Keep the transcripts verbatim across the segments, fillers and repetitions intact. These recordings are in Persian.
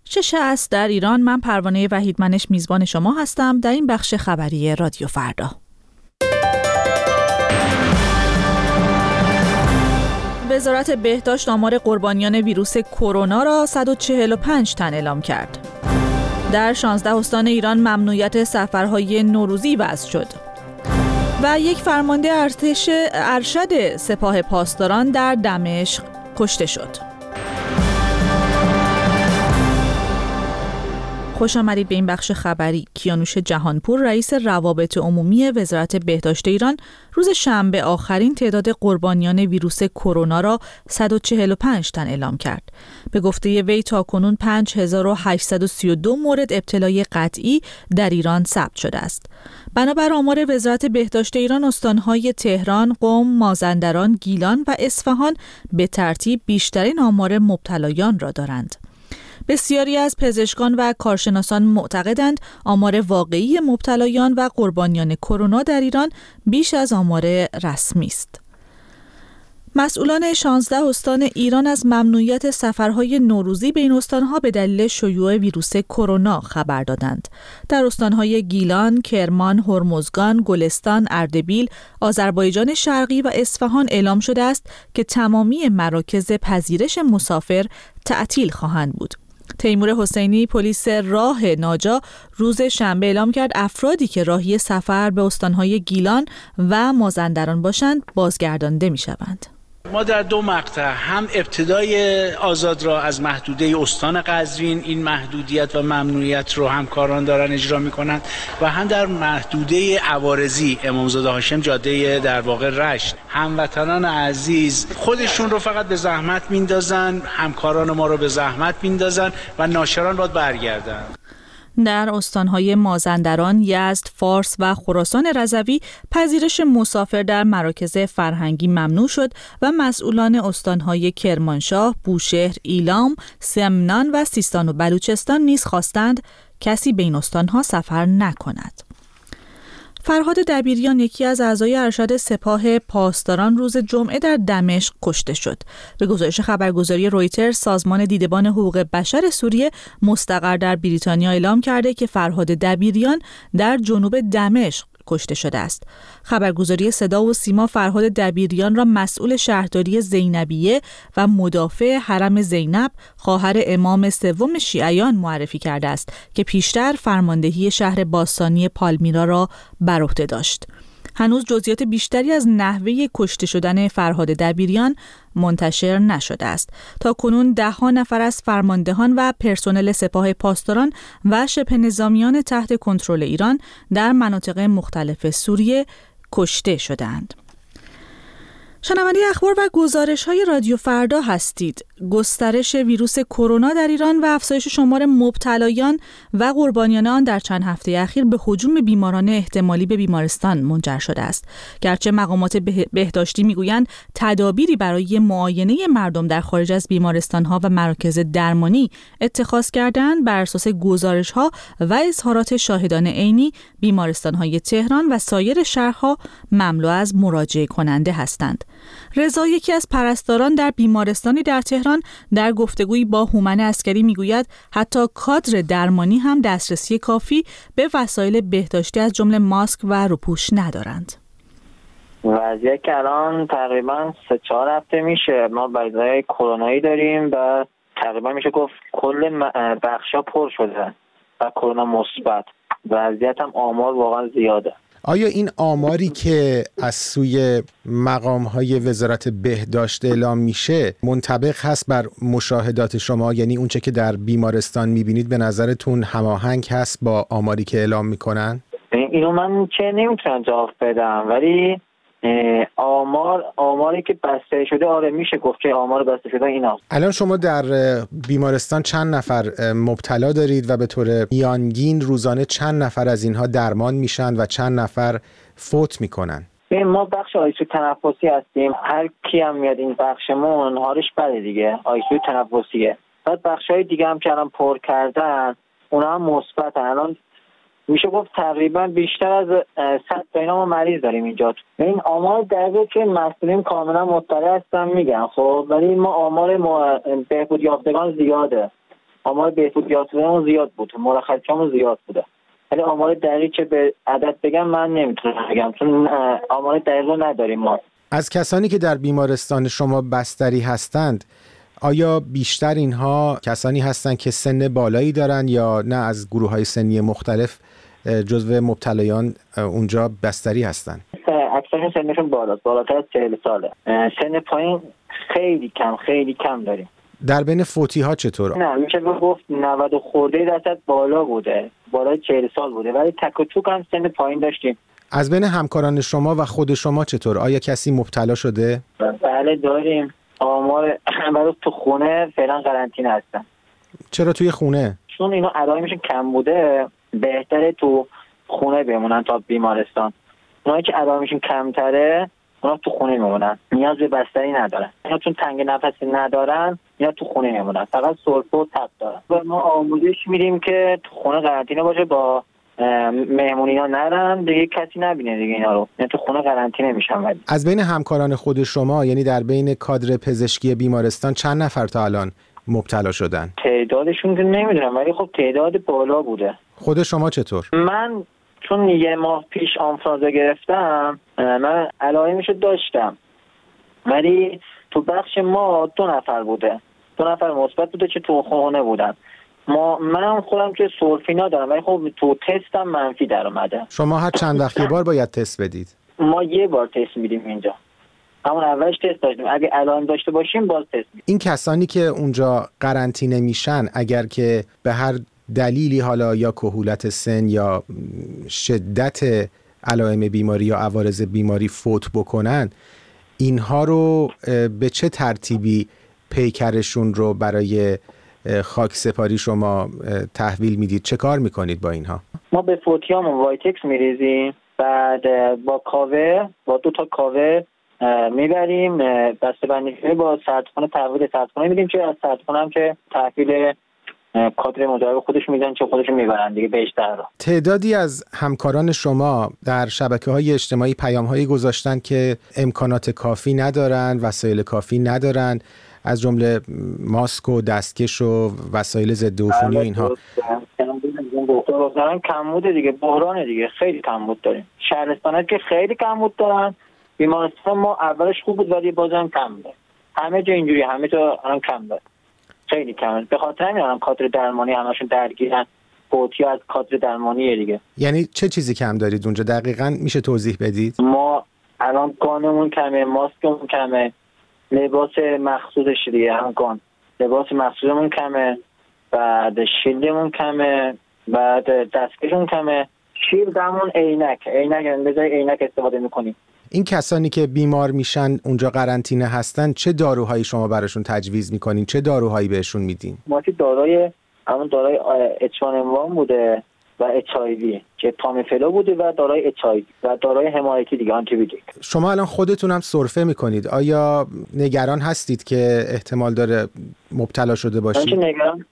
چه است در ایران. من پروانه وحیدمنش میزبان شما هستم در این بخش خبری رادیو فردا. وزارت بهداشت آمار قربانیان ویروس کرونا را صد و چهل و پنج تن اعلام کرد. در شانزده استان ایران ممنوعیت سفرهای نوروزی وضع شد. و یک فرمانده ارتش ارشد سپاه پاسداران در دمشق کشته شد. خوش آمدید به این بخش خبری. کیانوش جهانپور، رئیس روابط عمومی وزارت بهداشت ایران، روز شنبه آخرین تعداد قربانیان ویروس کرونا را صد و چهل و پنج تن اعلام کرد. به گفته وی تاکنون پنج هزار و هشتصد و سی و دو مورد ابتلای قطعی در ایران ثبت شده است. بنابر آمار وزارت بهداشت ایران، استانهای تهران، قم، مازندران، گیلان و اصفهان به ترتیب بیشترین آمار مبتلایان را دارند. بسیاری از پزشکان و کارشناسان معتقدند آمار واقعی مبتلایان و قربانیان کرونا در ایران بیش از آمار رسمی است. مسئولان شانزده استان ایران از ممنوعیت سفرهای نوروزی به این استانها به دلیل شیوع ویروس کرونا خبر دادند. در استانهای گیلان، کرمان، هرمزگان، گلستان، اردبیل، آذربایجان شرقی و اصفهان اعلام شده است که تمامی مراکز پذیرش مسافر تعطیل خواهند بود. تیمور حسینی، پلیس راه ناجا، روز شنبه اعلام کرد افرادی که راهی سفر به استانهای گیلان و مازندران باشند بازگردانده می‌شوند. ما در دو مقطع هم ابتدای آزاد را از محدوده استان قزوین این محدودیت و ممنوعیت رو همکاران دارن اجرا میکنند و هم در محدوده عوارضی امامزاده هاشم جاده در واقع رشت هموطنان عزیز خودشون رو فقط به زحمت میندازن، همکاران ما رو به زحمت میندازن و ناشران باید برگردن. در استانهای مازندران، یزد، فارس و خراسان رضوی پذیرش مسافر در مراکز فرهنگی ممنوع شد و مسئولان استانهای کرمانشاه، بوشهر، ایلام، سمنان و سیستان و بلوچستان نیز خواستند کسی به این استانها سفر نکند. فرهاد دبیریان، یکی از اعضای ارشد سپاه پاسداران، روز جمعه در دمشق کشته شد. به گزارش خبرگزاری رویترز، سازمان دیدبان حقوق بشر سوریه مستقر در بریتانیا اعلام کرده که فرهاد دبیریان در جنوب دمشق کشته شده است. خبرگزاری صدا و سیما فرهاد دبیریان را مسئول شهرداری زینبیه و مدافع حرم زینب، خواهر امام سوم شیعیان معرفی کرده است که پیشتر فرماندهی شهر باستانی پالمیرا را بر عهده داشت. هنوز جزئیات بیشتری از نحوه کشته شدن فرهاد دبیریان منتشر نشده است. تا کنون ده ها نفر از فرماندهان و پرسنل سپاه پاسداران و شبه نظامیان تحت کنترل ایران در مناطق مختلف سوریه کشته شدند. شنونده اخبار و گزارش‌های رادیو فردا هستید. گسترش ویروس کرونا در ایران و افزایش شمار مبتلایان و قربانیان آن در چند هفته اخیر به هجوم بیماران احتمالی به بیمارستان منجر شده است. گرچه مقامات بهداشتی میگویند تدابیری برای معاینه مردم در خارج از بیمارستان‌ها و مراکز درمانی اتخاذ کردند، بر اساس گزارش‌ها و اظهارات شاهدان عینی بیمارستان‌های تهران و سایر شهرها مملو از مراجعه کننده هستند. رضا، یکی از پرستاران در بیمارستانی در تهران، در گفتگویی با هومن عسکری میگوید حتی کادر درمانی هم دسترسی کافی به وسایل بهداشتی از جمله ماسک و روپوش ندارند. وضعیت که الان تقریبا سه چهار هفته میشه ما مریضای کرونایی داریم و تقریبا میشه گفت کل بخشا پر شده و کرونا مثبت. وضعیت هم آمار واقعا زیاده. آیا این آماری که از سوی مقام‌های وزارت بهداشت اعلام میشه منطبق هست بر مشاهدات شما؟ یعنی اونچه که در بیمارستان میبینید به نظرتون هماهنگ هست با آماری که اعلام میکنن؟ اینو من چه نمیتونم جواب بدم، ولی آمار آماری که بسته شده آره میشه گفت که آمار بسته شده ایناست. الان شما در بیمارستان چند نفر مبتلا دارید و به طور میانگین روزانه چند نفر از اینها درمان میشن و چند نفر فوت میکنن؟ ما بخش آیسیو تنفسی هستیم. هر کی هم میاد این بخشمون حالش بده دیگه، آیسیو تنفسیه. بعد بخشای دیگه هم که الان پر کردن اونا هم مثبتن. الان میشه گفت تقریبا بیشتر از صد تا اینا ما مریض داریم اینجا. این آمار دقیقه که مسئولین کاملا مطلع هستن میگن خب، ولی ما آمار ما بهبود یافتگان زیاده. آمار بهبود یافته‌مون زیاد بود، مرخصیامون زیاد بوده. ولی آمار دقیق چه به عدد بگم من نمیتونم بگم، چون آمار دقیق رو نداریم ما. از کسانی که در بیمارستان شما بستری هستند، آیا بیشتر اینها کسانی هستند که سن بالایی دارن یا نه از گروه‌های سنی مختلف جزو مبتلایان اونجا بستری هستند؟ اکثر سنشون بالاست، بالاتر از چهل ساله. سن پایین خیلی کم خیلی کم داریم. در بین فوتی ها چطور؟ نه میشه گفت نود خورده درصد بالا بوده، بالای چهل سال بوده، ولی تک و توک هم سن پایین داشتیم. از بین همکاران شما و خود شما چطور؟ آیا کسی مبتلا شده؟ بله داریم. آمار برای تو خونه فعلا قرنطینه هستن. چرا توی خونه؟ چون اینا علائمشون کم بوده، بهتره تو خونه بمونن تا بیمارستان. اونایی که علائمشون کمتره اونا تو خونه میمونن، نیاز به بستری ندارن. اینا چون تنگ نفسی ندارن اینا تو خونه میمونن، فقط سرفه و تب دارن. و ما آموزش میدیم که تو خونه قرنطینه باشه، با مهمونینا نرن دیگه، کسی نبینه دیگه اینا رو، یعنی تو خونه قرنطینه میشن. ولی از بین همکاران خود شما، یعنی در بین کادر پزشکی بیمارستان، چند نفر تا الان مبتلا شدن؟ تعدادشون که نمیدونم، ولی خب تعداد بالا بوده. خود شما چطور؟ من چون یه ماه پیش آنفولانزا گرفتم، من علائمشو داشتم، ولی تو بخش ما دو نفر بوده، دو نفر مثبت بوده که تو خونه بودن. ما من خودم که سرفینا دارم، ولی خب تو تستم منفی در اومده. شما هر چند وقت یه بار باید تست بدید؟ ما یه بار تست میدیم اینجا، همون اولش تست داشتیم، اگه علائم داشته باشیم باز تست میدیم. این کسانی که اونجا قرنطینه میشن، اگر که به هر دلیلی، حالا یا کهولت سن یا شدت علائم بیماری یا عوارض بیماری فوت بکنن، اینها رو به چه ترتیبی پیکرشون رو برای خاک سپاری شما تحویل میدید؟ چه کار میکنید با اینها؟ ما به فوتیامون وایتکس میریزیم، بعد با کاوه، با دو تا کاوه میبریم بسته‌بندی با سردخونه، تحویل سردخونه میدیم، که از سردخونه هم که تحویل کادر مجاور خودش میدن چه خودشون میبرن دیگه بیشتر رو. تعدادی از همکاران شما در شبکه‌های اجتماعی پیام‌هایی گذاشتن که امکانات کافی ندارن، وسایل کافی ندارن، از جمله ماسک و دستکش و وسایل ضد عفونی و اینها. دارن کمبود دیگه، بحران دیگه، خیلی کمبود داریم. شهرستانات که خیلی کمبود دارن، بیمارستان ما اولش خوب بود ولی بازم کم داره. همه جا اینجوری، همه جا الان کم داره، خیلی کمه. به خاطر همین الان کادر درمانی همشون درگیرن، فوتی از کادر درمانیه دیگه. یعنی چه چیزی کم دارید اونجا دقیقاً میشه توضیح بدید؟ ما الان گانمون کمه، ماسکمون کمه، لباس مخصوصش دیگه، هم گان لباس مخصوصمون کمه، بعد شیلدمون کمه، بعد دستکشمون کمه، شیلدمون عینک، عینک به جای عینک استفاده میکنیم. این کسانی که بیمار میشن اونجا قرنطینه هستن، چه داروهایی شما براشون تجویز میکنین؟ چه داروهایی بهشون میدین؟ ما که دارای همون دارای اچ وان ام وان بوده و اچ آی وی که تامیفلو بوده و دارای اچ آی وی و دارای حمایتی دیگه، آنتی بیوتیک. شما الان خودتون هم سرفه میکنید، آیا نگران هستید که احتمال داره مبتلا شده باشید؟ من چه نگران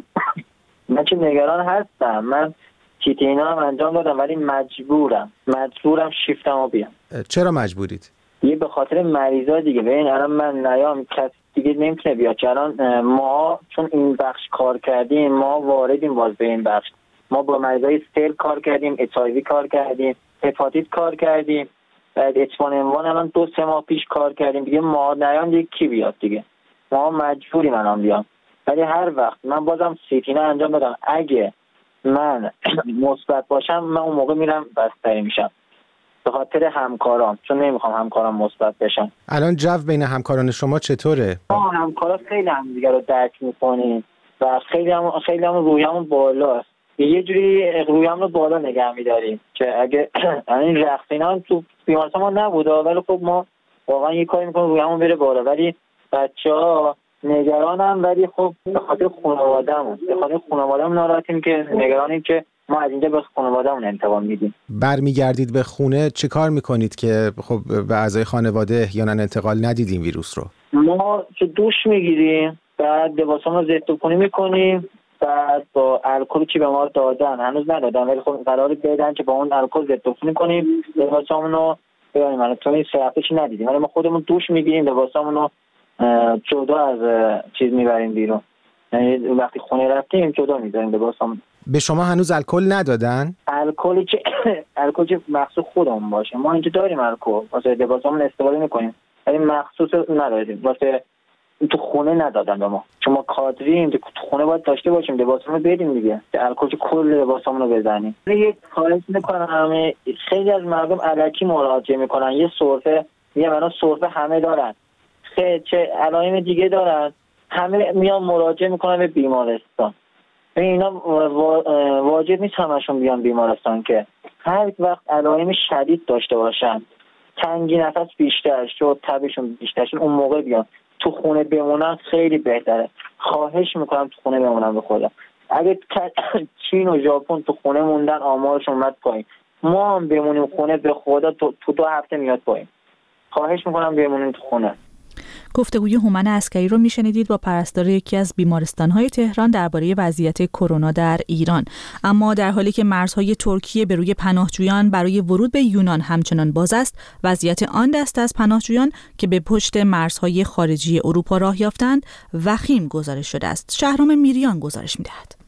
من چه نگران هستم. من کیتینا هم انجام دادم ولی مجبورم مجبورم شیفتمو بیام. چرا مجبورید؟ یه به خاطر مریضا دیگه. ببین الان من نیام کس دیگه نمیتونه بیاد، چون الان ما چون این بخش کار کردیم، ما واردیم باز به این بخش. ما با مریضای سل کار کردیم، اچ آی وی کار کردیم، هپاتیت کار کردیم، بعد اچ وان ام وان الان دو سه ماه پیش کار کردیم دیگه. ما نیام دیگه کی بیاد دیگه؟ ما مجبوریم الان بیام. ولی هر وقت من بازم سیتینا انجام دادم، اگه من مثبت باشم من اون موقع میرم بستری میشم به خاطر همکارام، چون نمیخوام همکارام مثبت بشن. الان جو بین همکاران شما چطوره؟ ما همکارا خیلی همدیگه رو درک میکنیم و خیلی هم خیلی هم رویمون بالاست. یه جوری رویمون رو بالا نگه میداریم که اگه این رقصینا تو بیمارستان ما نبوده، ولی خب ما واقعا یه کاری میکنیم رویمون بره بالا. ولی بچه‌ها نگرانم، ولی خب به خاطر خانواده‌مون به خاطر خانواده‌مون ناراحتیم که نگرانیم که ما از اینجا به خانواده‌مون انتقام میدیم. برمیگردید به خونه چه کار میکنید که خب به اعضای خانواده احیانا انتقال ندیدیم ویروس رو؟ ما چه دوش میگیریم، بعد لباسامون رو ضدعفونی میکنیم، بعد با الکلی که به ما دادن، هنوز ندادن ولی خب قراره بدن که با اون الکل ضدعفونی کنیم لباسامون رو ببریم. الان تو این سه هفته چی ندیدیم ولی ما خودمون دوش میگیریم، لباسامون رو جدا از چیز میبریم بیرون، یعنی وقتی خونه رفتیم جدا می‌ذاریم لباسامون. به شما هنوز الکل ندادن؟ الکلی که الکل که مخصوص خودمون باشه. ما اینجا داریم الکل، واسه لباسامون استفاده می‌کنیم. ولی مخصوص نداریم. واسه تو خونه ندادن به ما. چون ما کادریم، تو خونه باید داشته باشیم، لباسامون رو بدیم دیگه. الکل که کل لباسامون رو بزنیم. یک کاری می‌کنم، خیلی از مردم الکی مراجعه می‌کنن. یه سرفه، میگم الان سرفه همه دارن. خیلی چه علائم دیگه دارن. همه میان مراجعه می‌کنن به بیمارستان. اینا واجب نیست همشون بیان بیمارستان که هر وقت علائم شدید داشته باشن، تنگی نفس بیشتر شد، تبشون بیشتر شد، اون موقع بیان. تو خونه بمونن خیلی بهتره. خواهش میکنم تو خونه بمونن به خدا. اگه چین و ژاپن تو خونه موندن آمارشون اومد پایین، ما هم بمونیم خونه به خدا تو, تو دو هفته میاد پایین. خواهش میکنم بمونیم تو خونه. گفتگوی هومن عسکری رو میشنیدید با پرستار یکی از بیمارستان‌های تهران درباره وضعیت کرونا در ایران. اما در حالی که مرزهای ترکیه به روی پناهجویان برای ورود به یونان همچنان باز است، وضعیت آن دسته از پناهجویان که به پشت مرزهای خارجی اروپا راه یافتند وخیم گزارش شده است. شهرام میریان گزارش می‌دهد.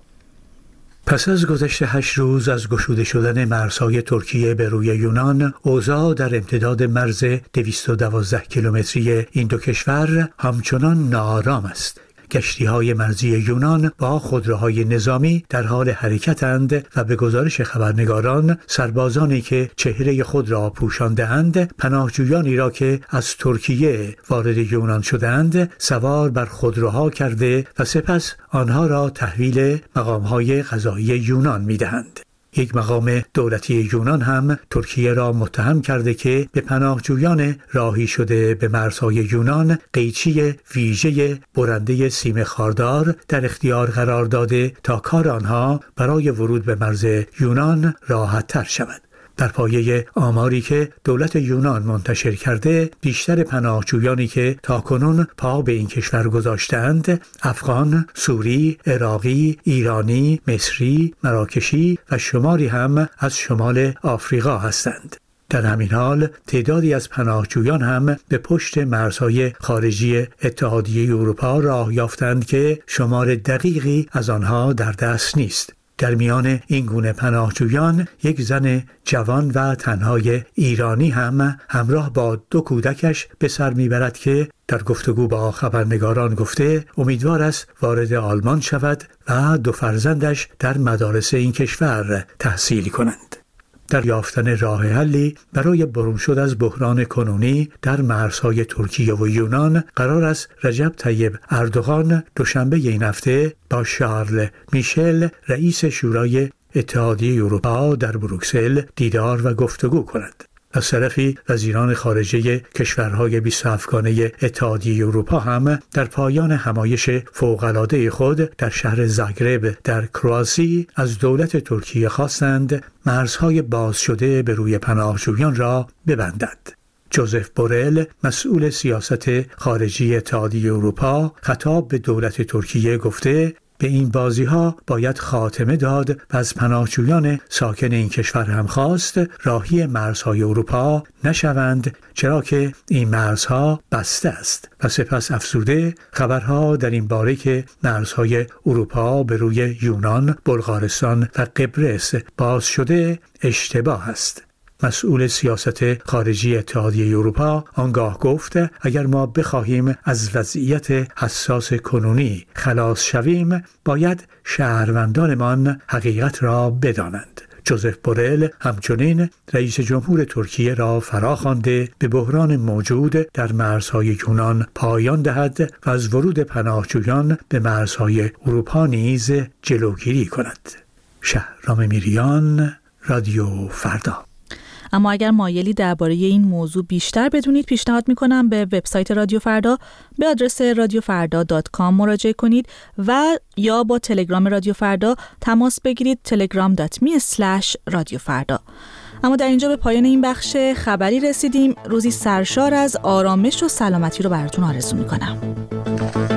پس از گذشت هشت روز از گشوده شدن مرزهای ترکیه به روی یونان، اوضاع در امتداد مرز دویست و دوازده کیلومتری این دو کشور همچنان ناآرام است. کشتی‌های مرزی یونان با خودروهای نظامی در حال حرکتند و به گزارش خبرنگاران سربازانی که چهره خود را پوشانده‌اند پناهجویانی را که از ترکیه وارد یونان شدند سوار بر خودروها کرده و سپس آنها را تحویل مقام‌های قضایی یونان می‌دهند. یک مقام دولتی یونان هم ترکیه را متهم کرده که به پناهجویان راهی شده به مرزهای یونان قیچی ویژه برنده سیم خاردار در اختیار قرار داده تا کار آنها برای ورود به مرز یونان راحت تر شود. در پایه آماری که دولت یونان منتشر کرده، بیشتر پناهجویانی که تاکنون پا به این کشور گذاشتند، افغان، سوری، عراقی، ایرانی، مصری، مراکشی و شماری هم از شمال آفریقا هستند. در همین حال تعدادی از پناهجویان هم به پشت مرزهای خارجی اتحادیه اروپا راه یافتند که شمار دقیقی از آنها در دست نیست. در میان این گونه پناهجویان یک زن جوان و تنهای ایرانی هم همراه با دو کودکش به سر میبرد که در گفتگو با خبرنگاران گفته امیدوار است وارد آلمان شود و دو فرزندش در مدارس این کشور تحصیل کنند. در یافتن راه حلی برای برون شد از بحران کنونی در مرزهای ترکیه و یونان قرار است رجب طیب اردوغان دوشنبه این هفته با شارل میشل رئیس شورای اتحادیه اروپا در بروکسل دیدار و گفتگو کند. از طرفی وزیران خارجه کشورهای بیست و هفتگانه اتحادیه اروپا هم در پایان همایش فوق‌العاده خود در شهر زاگرب در کرواسی از دولت ترکیه خواستند مرزهای باز شده به روی پناهجویان را ببندد. جوزف بورل مسئول سیاست خارجی اتحادیه اروپا خطاب به دولت ترکیه گفته به این بازی ها باید خاتمه داد و از پناهجویان ساکن این کشور هم خواست راهی مرزهای اروپا نشوند چرا که این مرزها بسته است. و سپس افزوده خبرها در این باره که مرزهای اروپا به روی یونان، بلغارستان و قبرس باز شده اشتباه است. مسئول سیاست خارجی اتحادیه اروپا آنگاه گفت اگر ما بخواهیم از وضعیت حساس کنونی خلاص شویم باید شهروندانمان حقیقت را بدانند. جوزف بورل همچنین رئیس جمهور ترکیه را فراخوانده به بحران موجود در مرزهای یونان پایان دهد و از ورود پناهجویان به مرزهای اروپا نیز جلوگیری کند. شهرام میریان، رادیو فردا. اما اگر مایلی درباره این موضوع بیشتر بدونید پیشنهاد میکنم به وبسایت رادیو فردا به آدرس رادیو فردا دات کام مراجعه کنید و یا با تلگرام رادیو فردا تماس بگیرید تلگرام دات می اسلش رادیو فردا. اما در اینجا به پایان این بخش خبری رسیدیم. روزی سرشار از آرامش و سلامتی رو براتون آرزو میکنم.